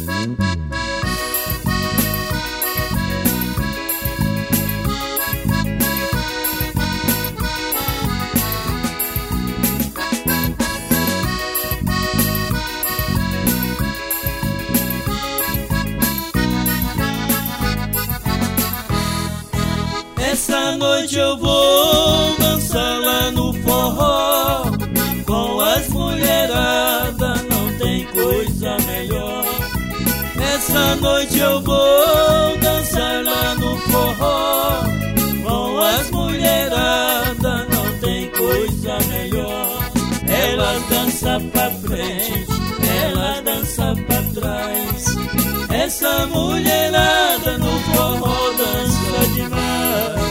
Essa noite eu vou dançar lá no forró, com as mulheradas, não tem coisa melhor. Essa noite eu vou dançar lá no forró, com as mulheradas, não tem coisa melhor. Ela dança pra frente, ela dança pra trás. Essa mulherada no forró dança demais.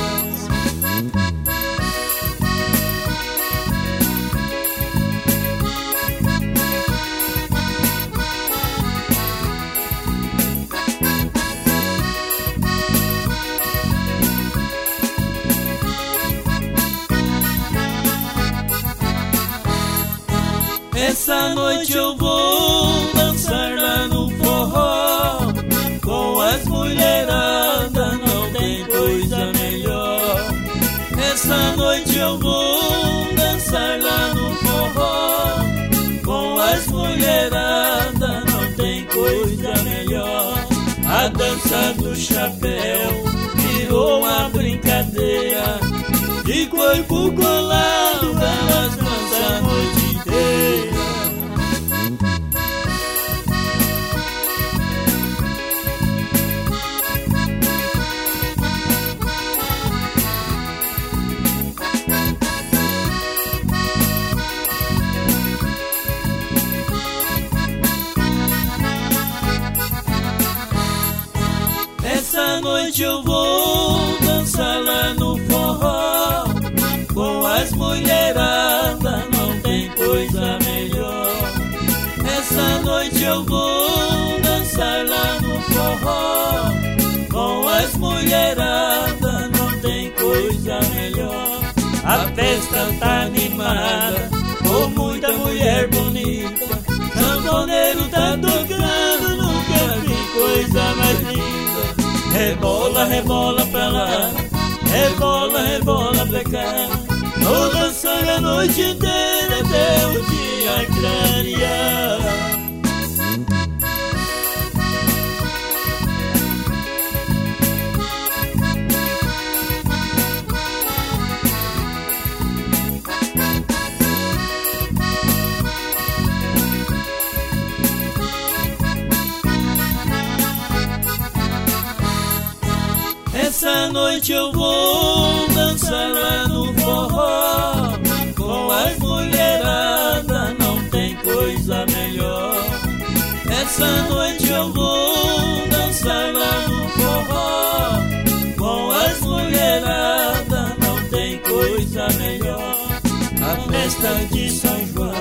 Essa noite eu vou dançar lá no forró, com as mulheradas, não tem coisa melhor. Essa noite eu vou dançar lá no forró, com as mulheradas, não tem coisa melhor. A dança do chapéu virou uma brincadeira, de corpo colado elas dançam a noite inteira. Essa noite eu vou dançar lá no forró, com as mulheradas, não tem coisa melhor. Essa noite eu vou dançar lá no forró, com as mulheradas, não tem coisa melhor. A festa tá animada, com muita mulher bonita, sanfoneiro tá tocando, nunca vi coisa mais linda. Rebola, rebola pra lá, rebola, rebola pra cá, vou dançar a noite inteira até o dia clarear. Essa noite eu vou dançar lá no forró, com as mulheradas, não tem coisa melhor. Essa noite eu vou dançar lá no forró, com as mulheradas, não tem coisa melhor. A festa de São João